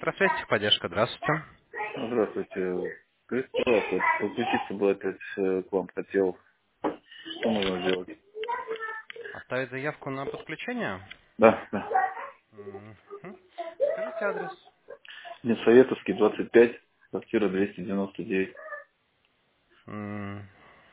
Электросвязь, техподдержка, здравствуйте. Здравствуйте. Скажите, пожалуйста, подключиться бы опять к вам хотел. Что нужно сделать? Оставить заявку на подключение? Да, да. Мгм. Скажите адрес. Медсоветовский, 25, квартира 299. Мгм.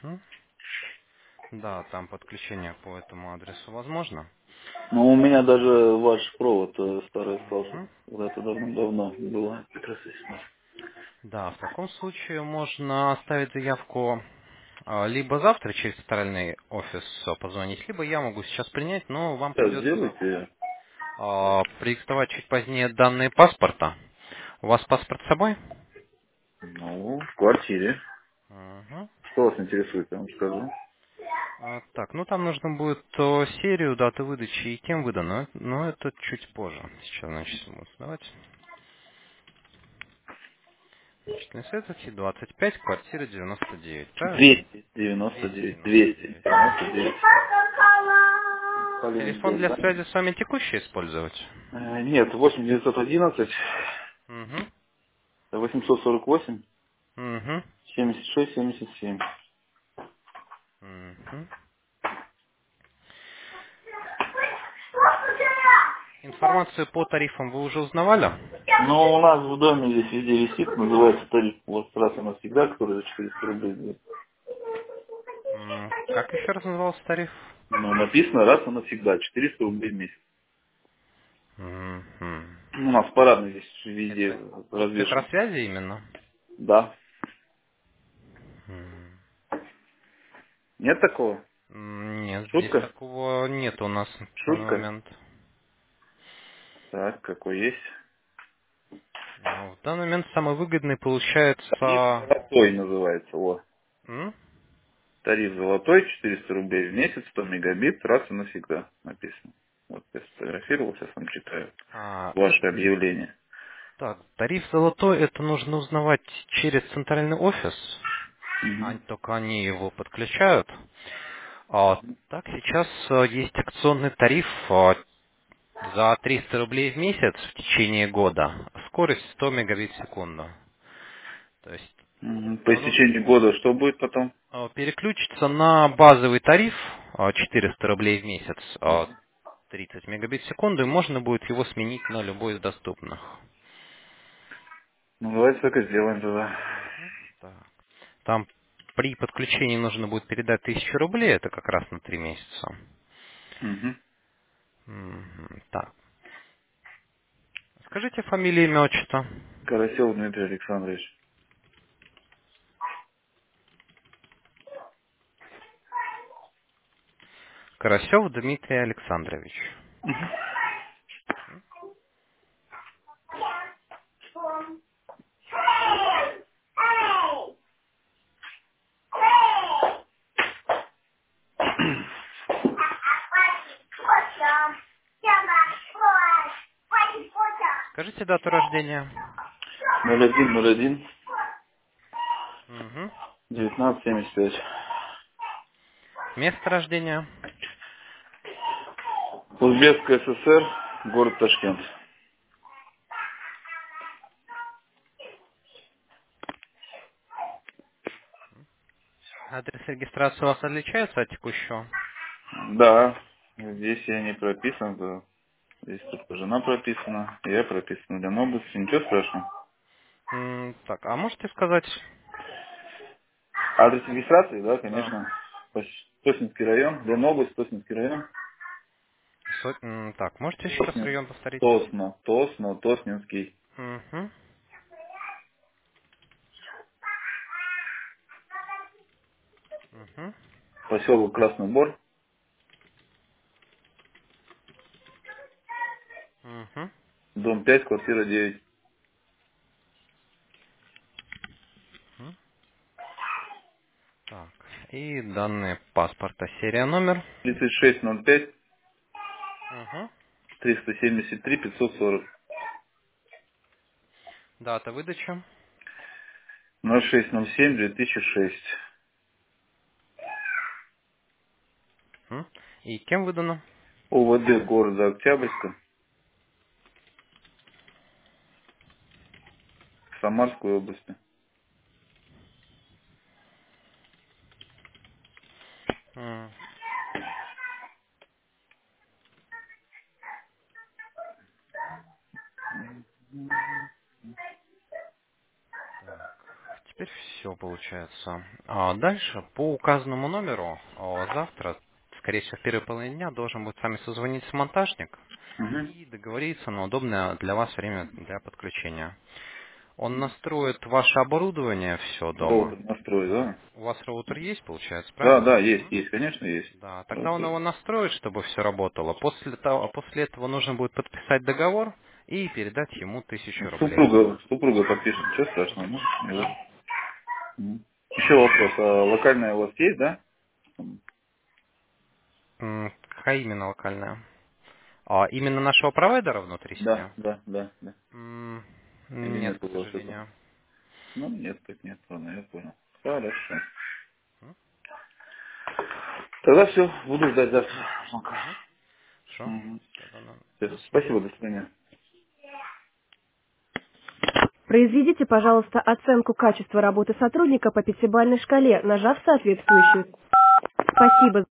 Да, там подключение по этому адресу возможно. Ну, у меня даже ваш провод старый остался. Мгм. Когда-то давно было. Как раз есть. Да, в таком случае можно оставить заявку либо завтра через центральный офис позвонить, либо я могу сейчас принять, но вам Сейчас придется сделайте. продиктовать чуть позднее данные паспорта. У вас паспорт с собой? Ну, в квартире. Мгм. Что вас интересует, я вам скажу. Так, ну там нужно будет серию, дату выдачи и кем выдано, но это чуть позже. Сейчас, значит, буду сдавать. Значит, на Светлке 25, квартира 99, правильно? 299. 299. Мгм. 299. Телефон Поленинская, для да? связи с вами текущий использовать? Нет, 8911, Угу. 848. Угу. 76, 77. Угу. Информацию по тарифам вы уже узнавали? Ну, у нас в доме здесь везде висит, называется тариф вот раз и навсегда, который за 400 рублей будет. Как еще раз назывался тариф? Ну, написано раз и навсегда, 400 рублей в месяц. Мгм. Ну, у нас парадно здесь везде Это от развешено. Петросвязи именно? Да. М. Нет такого? Нет, здесь Шутка? такого нет у нас в данный Шутка? момент. Так, какой есть? Ну, в данный момент самый выгодный Тариф получается... золотой называется, о. м? Тариф золотой, 400 рублей в месяц, 100 мегабит, раз и навсегда написано. Вот я сфотографировал, сейчас вам читаю А, ваше объявление. так, тариф золотой, это нужно узнавать через центральный офис. Мгм. Только они его подключают. Так, сейчас есть акционный тариф за 300 рублей в месяц в течение года. Скорость 100 мегабит в секунду. То есть Мгм. По оно истечении года что будет потом? переключится на базовый тариф 400 рублей в месяц, 30 мегабит в секунду, и можно будет его сменить на любой из доступных. Ну, давайте так и сделаем тогда. Мгм. Так. Там при подключении нужно будет передать 1000 рублей, это как раз на 3 месяца. Мгм. Мгм. Так. Скажите фамилию, имя, отчество. Карасев Дмитрий Александрович. Карасев Дмитрий Александрович. Скажите дату рождения. 0101 Мгм. 1975. Место рождения. Узбекская ССР, город Ташкент. Адрес регистрации у вас отличается от текущего? Да, здесь я не прописан, да. Здесь только жена прописана, я прописан в Ленобласти, ничего страшного. Так, а можете сказать? Адрес регистрации, да, Да. конечно. Тоснинский район, Ленобласть, Тоснинский район. Так, можете еще раз Тоснин, район повторить? Тоснинский. Угу. Угу. Поселок Красный Бор, Угу. дом 5, квартира 9. Так, и данные паспорта. Серия, номер. 3605 Угу. 373 540. Дата выдачи. 0607 2006. И кем выдано? ОВД города Октябрьска. Самарской области. М, Так, теперь все получается. Дальше по указанному номеру завтра, скорее всего, в первой половине дня должен будет с вами созвониться монтажник Угу. и договориться на удобное для вас время для подключения. Он настроит ваше оборудование все дома. Роутер настрой, Да. да? У вас роутер есть, получается, Да, правильно? да, есть, Мгм. есть, конечно, есть. Да, тогда он Роутер. его настроит, чтобы все работало. После этого нужно будет подписать договор и передать ему 1000 рублей. Супруга подпишет, ничего страшного. Мгм. Ну, не Да. знаю. Еще вопрос. А локальная у вас есть, да? Какая именно локальная? Именно нашего провайдера внутри Да, сети? да, да, да. Или Нет, нет к у вас этого? сожалению. Ну, нет, так нет, ладно, я понял. Хорошо. М? Тогда все, буду ждать завтра. звонка. Мгм. Хорошо. Мгм. Тогда Всё, до спасибо, свидания. до свидания. Произведите, пожалуйста, оценку качества работы сотрудника по пятибалльной шкале, нажав соответствующую. Спасибо.